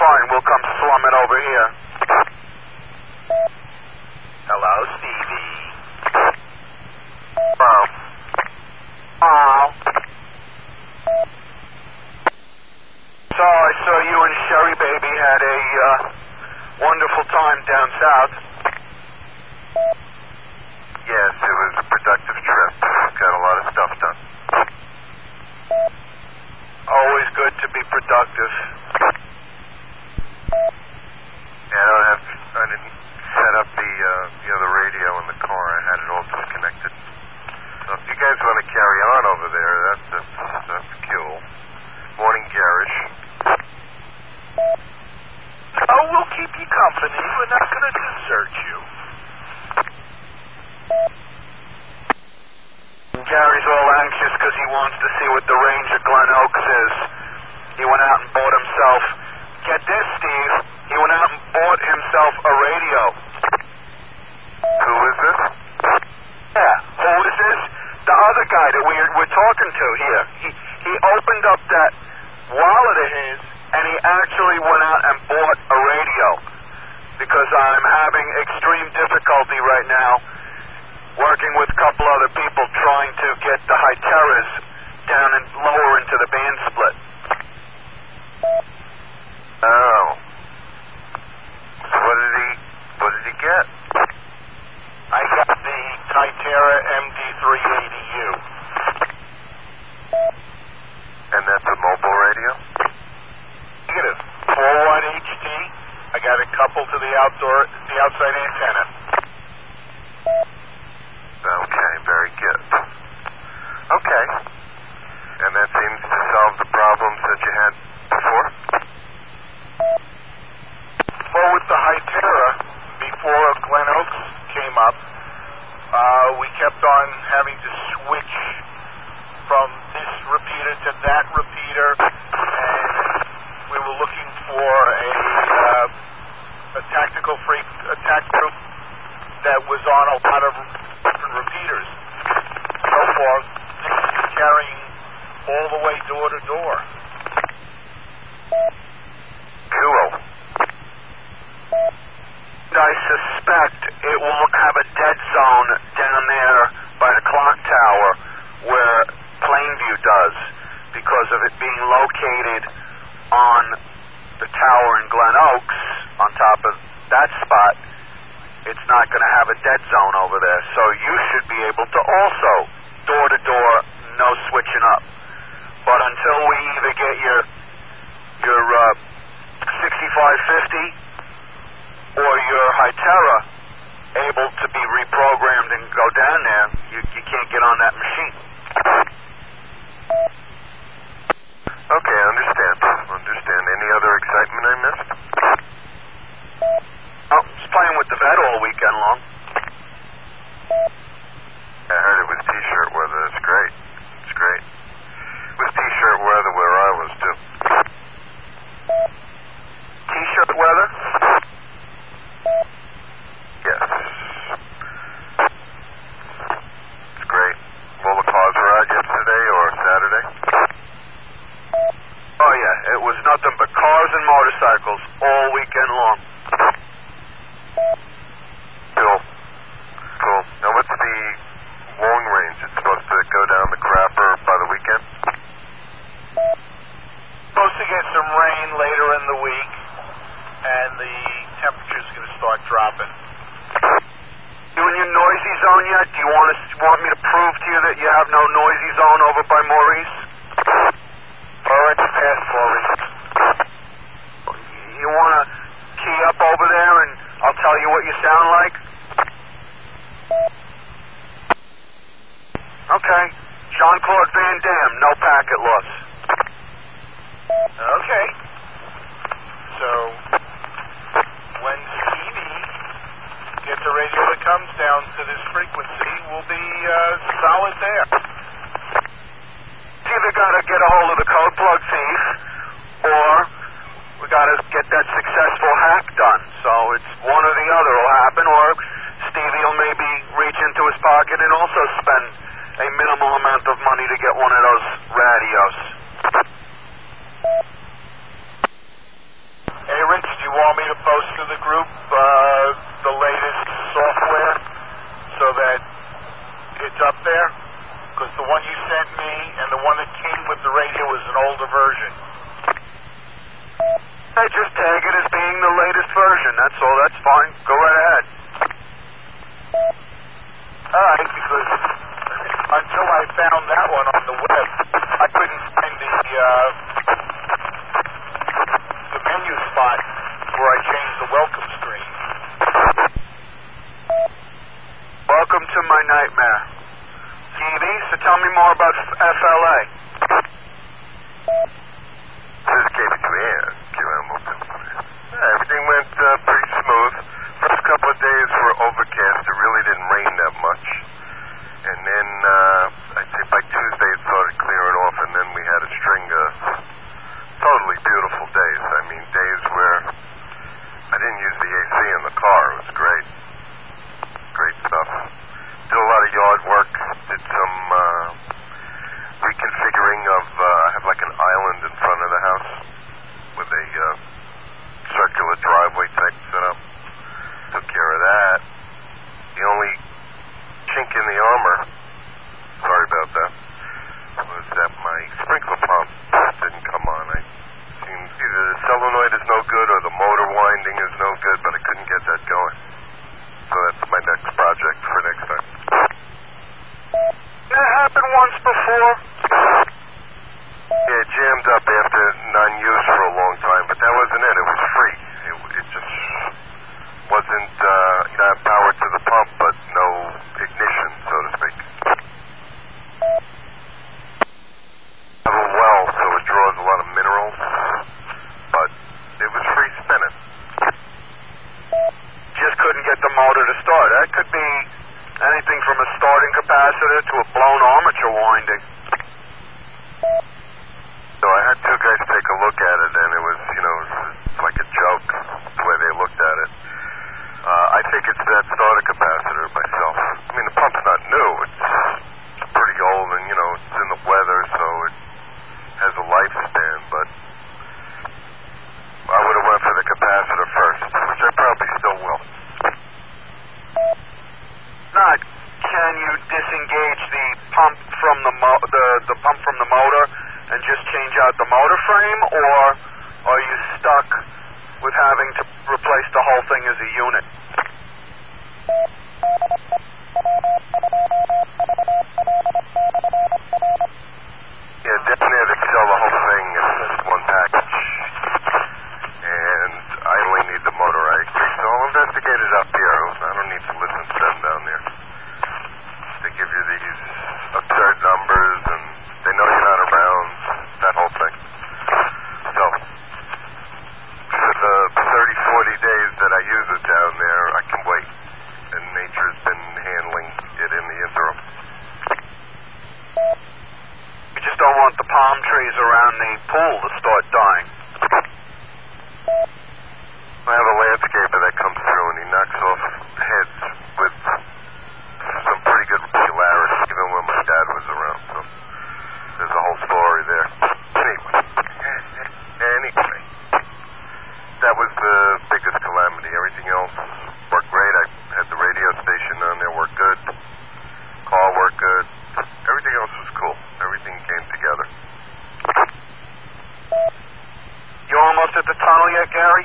fine. We'll come slum it over here. Hello, Stevie. Hello. Oh. So I saw you and Sherry Baby had a wonderful time down south. Yes, it was a productive trip. Got a lot of stuff done. Always good to be productive. Yeah, I didn't set up the radio in the car. I had it all disconnected. So if you guys want to carry on over there, that's cool. Morning, Garish. Oh, we'll keep you company. We're not going to desert you. Gary's all anxious because he wants to see what the range of Glen Oaks is. He went out and bought himself, get this, Steve, he went out and bought himself a radio. Who is this? Yeah, who is this? The other guy that we're talking to here. He opened up that wallet of his and he actually went out and bought a radio because I'm having extreme difficulty right now working with a couple other people trying to get the Hyteras down and lower into the band split. Oh. So what did he get? I got the Hytera MD380U. And that's a mobile radio? Negative. 4-watt HT. I got it coupled to the outside antenna. Okay, very good. Okay. And that seems to solve the problems that you had before? Well, with the Hytera, before Glen Oaks came up, we kept on having to switch from this repeater to that repeater, and we were looking for a tactical attack group that was on a lot of different repeaters. So far, this is carrying all the way door to door. Cool. I suspect it won't have a dead zone down there by the clock tower where Plainview does because of it being located on the tower in Glen Oaks on top of that spot. It's not going to have a dead zone over there, so you should be able to also door to door, no switching up. But until we either get your 6550 or your Hytera able to be reprogrammed and go down there, you can't get on that machine. Okay, I understand. Any other excitement I missed? Oh, just playing with the vet all weekend long. I heard it was t-shirt weather. That's great. It's great. It was t-shirt weather where I was, too. T-shirt weather? Yes. It's great. All the cars were out yesterday or Saturday? Oh, yeah. It was nothing but cars and motorcycles all weekend long. Cool. Now, what's the long range? It's supposed to go down the crapper by the weekend? Supposed to get some rain later in the week, and the temperature's going to start dropping. You in your noisy zone yet? Do you want me to prove to you that you have no noisy zone over by Maurice? Already passed Maurice. You want to key up over there and I'll tell you what you sound like? Okay. Jean-Claude Van Damme, no packet loss. Okay. So, when Stevie gets a radio that comes down to this frequency, we'll be solid there. Either got to get a hold of the code plug thief, or we got to get that successful hack done. So it's one or the other will happen, or Stevie will maybe reach into his pocket and also spend a minimal amount of money to get one of those radios. Hey, version. I just tag it as being the latest version. That's all. That's fine. Go right ahead. All right, because until I found that one on the web, I couldn't find the menu spot where I changed the welcome screen. Welcome to my nightmare. TV, so tell me more about FLA. This is KB2A, everything went pretty smooth. First couple of days were overcast. It really didn't rain that much. And then, I'd say by Tuesday it started clearing off, and then we had a string of totally beautiful days. I mean, days where I didn't use the AC in the car. It was great. Great stuff. Did a lot of yard work. Did some reconfiguring of, I have like an island in front of the house with a circular driveway type setup. Took care of that. The only chink in the armor, sorry about that, was that my sprinkler pump didn't come on. I seemed either the solenoid is no good or the motor winding is no good, but I couldn't get that going. So that's my next project for next time. That happened once before. Yeah, it jammed up after non-use for a long time, but that wasn't it. It was free. It just wasn't, power to the pump, but no ignition, so to speak. I have a well, so it draws a lot of minerals, but it was free spinning. Just couldn't get the motor to start. That could be anything from a starting capacitor to a blown armature winding. So I had two guys take a look at it, and it was, like a joke the way they looked at it. I think it's that starter capacitor myself. I mean, the pump's not new. It's pretty old, and, it's in the weather, so it has a lifespan, but I would have went for the capacitor first, which I probably still will. Not, can you disengage the pump from the pump from the motor and just change out the motor frame, or are you stuck with having to replace the whole thing as a unit? Yeah, definitely had to sell the whole thing as one package. And I only need the motor, I agree. So I'll investigate it up here. I don't need to listen to them down there. They give you these absurd numbers, and they know you're not around, that whole thing. So, for the 30, 40 days that I use it down there, I can wait. And nature's been handling it in the interim. You just don't want the palm trees around the pool to start dying. I have a landscaper that comes through, and he knocks off heads with some pretty good regularity, even when my dad was around. So there's a whole story there. Anyway, that was the biggest calamity. Everything else worked great. I had the radio station on there, worked good. Car worked good. Everything else was cool. Everything came together. You almost at the tunnel yet, Gary?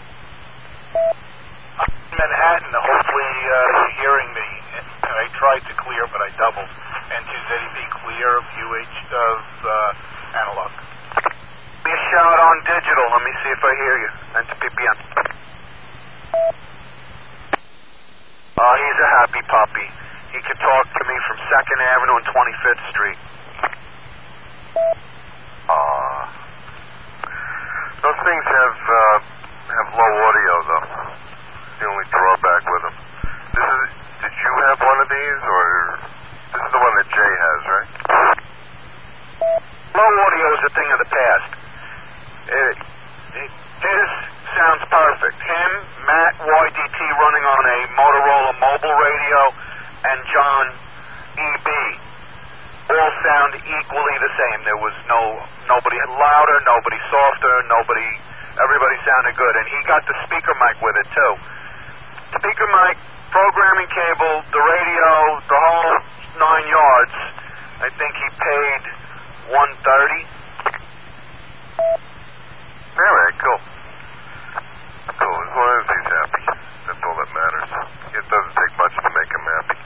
I'm in Manhattan, hopefully you're hearing me. I tried to clear, but I doubled. And is anything clear of analog? Give me a shout on digital. Let me see if I hear you. And to PPM. Oh, he's a happy puppy. He could talk to me from 2nd Avenue and 25th Street. Those things have low audio, though. It's the only drawback with them. Did you have one of these, or this is the one that Jay has, right? Low audio is a thing of the past. His sounds perfect. Him, Matt, YDT running on a Motorola mobile radio, and John EB all sound equally the same. There was nobody louder, nobody softer, everybody sounded good. And he got the speaker mic with it too. Speaker mic, programming cable, the radio, the whole 9 yards. I think he paid $130. All right, cool. Cool, as long as he's happy. That's all that matters. It doesn't take much to make him happy.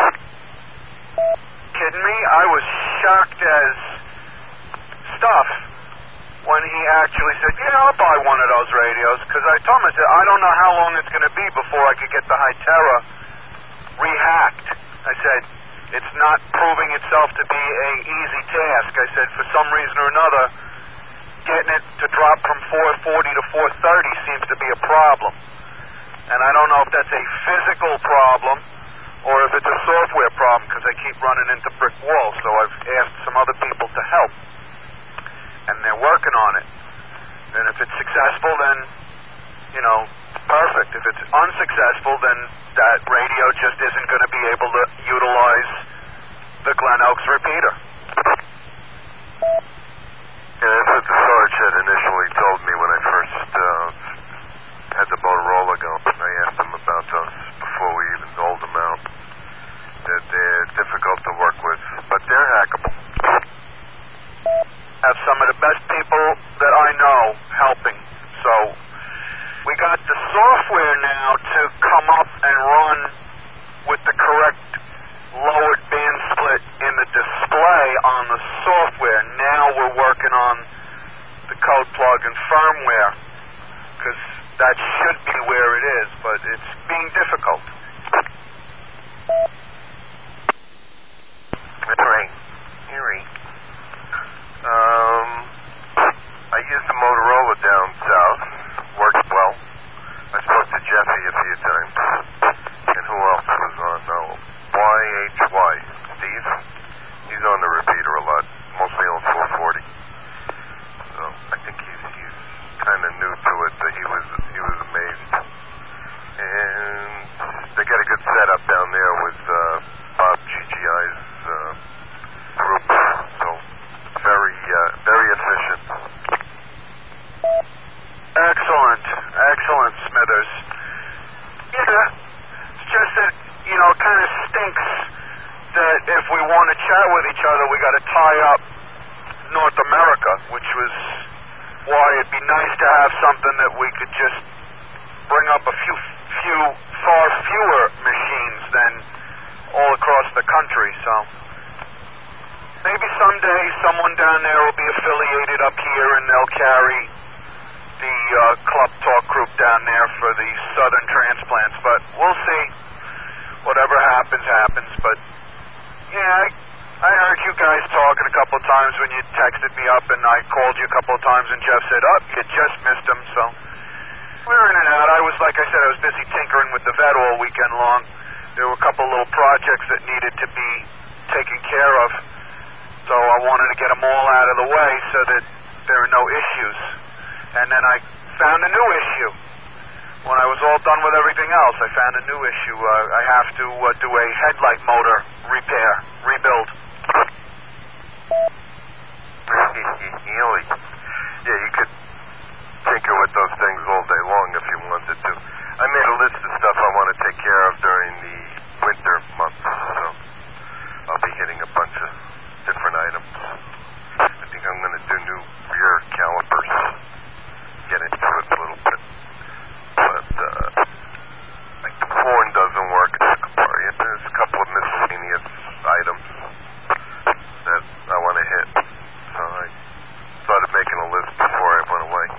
Kidding me? I was shocked as stuff when he actually said, yeah, I'll buy one of those radios, because I told him, I said, I don't know how long it's going to be before I could get the Hytera rehacked. I said, it's not proving itself to be an easy task. I said, for some reason or another, getting it to drop from 440 to 430 seems to be a problem. And I don't know if that's a physical problem or if it's a software problem, because I keep running into brick walls. So I've asked some other people to help, and they're working on it. And if it's successful, then, you know, perfect. If it's unsuccessful, then that radio just isn't going to be able to utilize the Glen Oaks repeater. Yeah, that's what the Sarge had initially told me when I first had the Motorola go. I asked him about those before we even rolled them out. That they're difficult to work with, but they're hackable. Have some of the best people that I know helping. So we got the software now to come up and run with the correct lowered band split in the display on the software. Now we're working on the code plug and firmware, because that should be where it is, but it's being difficult. Right. Erie. I used the Motorola down south. Worked well. I spoke to Jeffy a few times. And who else was on? YHY. Steve? He's on the repeater a lot. Mostly on 440. So I think he's kind of new to it, but he was amazed. And they got a good setup down there with Bob GGI's group. So very efficient. Excellent, Smithers. Yeah, it's just that, you know, it kind of stinks that if we want to chat with each other, we got to tie up North America, which was why it'd be nice to have something that we could just bring up a far fewer machines than all across the country. So maybe someday someone down there will be affiliated up here and they'll carry the Club Talk group down there for the Southern transplants, but we'll see. Whatever happens. But yeah, I heard you guys talking a couple of times when you texted me up, and I called you a couple of times, and Jeff said, oh, you just missed him. So we're in and out. I was busy tinkering with the vet all weekend long. There were a couple of little projects that needed to be taken care of, so I wanted to get them all out of the way so that there are no issues. And then I found a new issue. When I was all done with everything else, I found a new issue. I have to do a headlight motor rebuild. Really? Yeah, you could tinker with those things all day long if you wanted to. I made a list of stuff I want to take care of during the winter months, so I'll be hitting a bunch of different items. I think I'm going to do new rear calipers. Get into it a little bit. But, like the horn doesn't work. There's a couple of miscellaneous items that I want to hit. So I started making a list before I went away.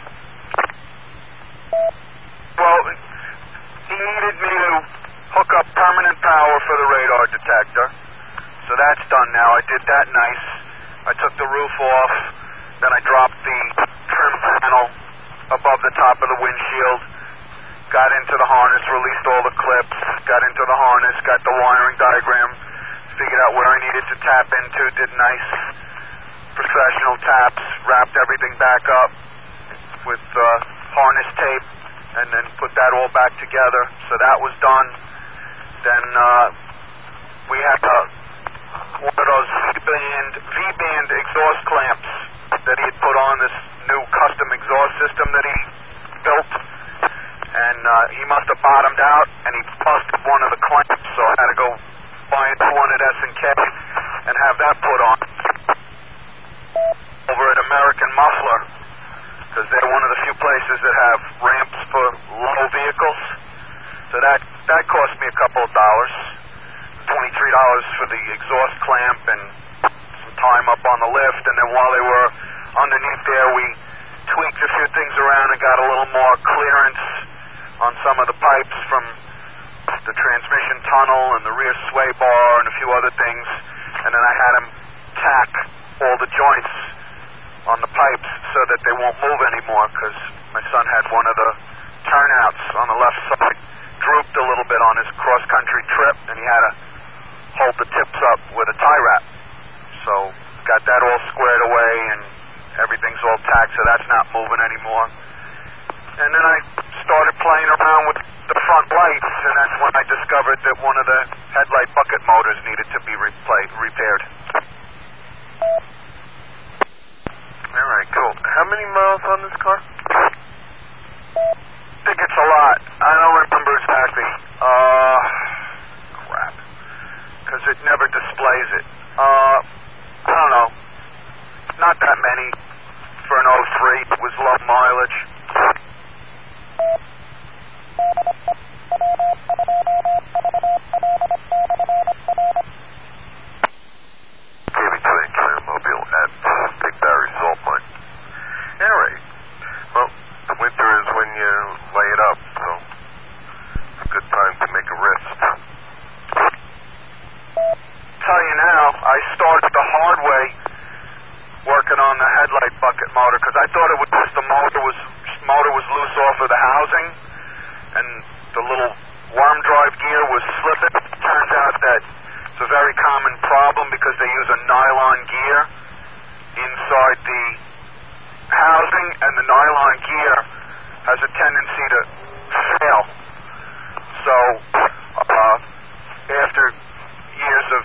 Well, he needed me to hook up permanent power for the radar detector. So that's done now. I did that nice. I took the roof off. Then I dropped the trim panel above the top of the windshield. Got into the harness, released all the clips, got into the harness, got the wiring diagram, figured out where I needed to tap into, did nice professional taps, wrapped everything back up with harness tape, and then put that all back together. So that was done. Then we had one of those V-band exhaust clamps that he had put on this new custom exhaust system that he built. And he must have bottomed out, and he busted one of the clamps, so I had to go buy one at S&K and have that put on. Over at American Muffler, because they're one of the few places that have ramps for low vehicles. So that cost me a couple of dollars, $23 for the exhaust clamp and some time up on the lift. And then while they were underneath there, we tweaked a few things around and got a little more clearance on some of the pipes from the transmission tunnel and the rear sway bar and a few other things. And then I had them tack all the joints on the pipes so that they won't move anymore, because my son had one of the turnouts on the left side drooped a little bit on his cross-country trip, and he had to hold the tips up with a tie wrap. So got that all squared away, and everything's all tacked, so that's not moving anymore. And then I started playing around with the front lights, and that's when I discovered that one of the headlight bucket motors needed to be repaired. All right, cool. How many miles on this car? I think it's a lot. I don't remember exactly. Crap. Because it never displays it. I don't know. Not that many for an 03. It was low mileage. KV-28 Mobile at Big Barry Salt Mine. All right. Well, the winter is when you lay it up, so it's a good time to make a wrist. Tell you now, I started the hard way working on the headlight bucket motor, because I thought it was just the motor was loose off of the housing, and the little worm drive gear was slipping. Turns out that it's a very common problem because they use a nylon gear inside the housing, and the nylon gear has a tendency to fail. So after years of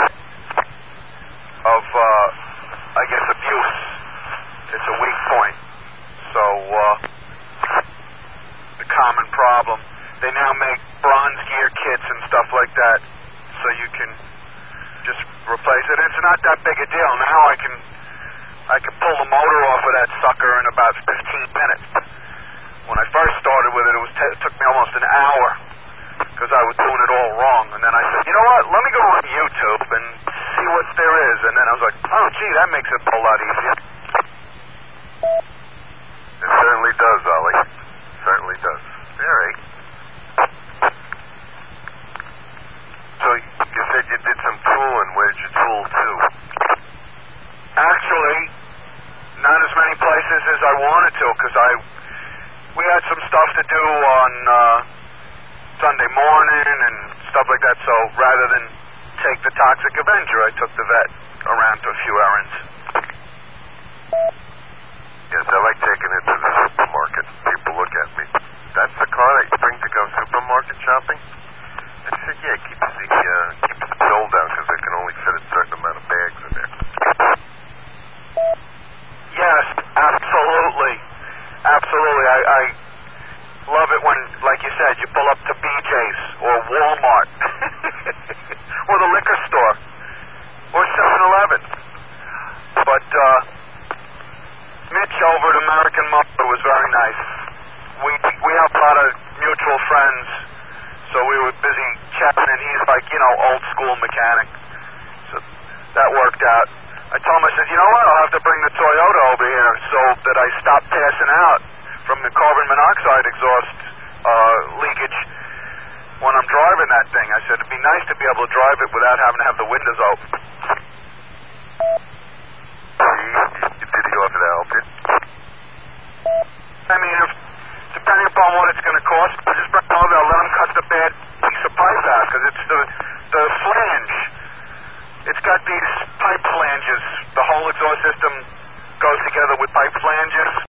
I guess abuse, it's a weak point. So the common problem. They now make bronze gear kits and stuff like that, so you can just replace it. It's not that big a deal. Now I can pull the motor off of that sucker in about 15 minutes. When I first started with it, it took me almost an hour, because I was doing it all wrong. And then I said, you know what, let me go on YouTube and see what there is. And then I was like, oh, gee, that makes it a whole lot easier. It certainly does, Ollie. Certainly does. All right. So you said you did some tooling. Where did you tool to? Actually, not as many places as I wanted to, because we had some stuff to do on Sunday morning and stuff like that, so rather than take the Toxic Avenger, I took the vet around to a few errands. Yes, I like taking it to the supermarket. People look at me. That's the car that you bring to go supermarket shopping? I said, yeah, keeps the bill down, because they can only fit a certain amount of bags in there. Yes, absolutely. Absolutely. I love it when, like you said, you pull up to BJ's or Walmart or the liquor store or 7-Eleven. But Mitch over at American Motor was very nice. We have a lot of mutual friends, so we were busy chatting, and he's like, old school mechanic. So that worked out. I told him, I said, you know what, I'll have to bring the Toyota over here so that I stop passing out from the carbon monoxide exhaust leakage when I'm driving that thing. I said, it'd be nice to be able to drive it without having to have the windows open.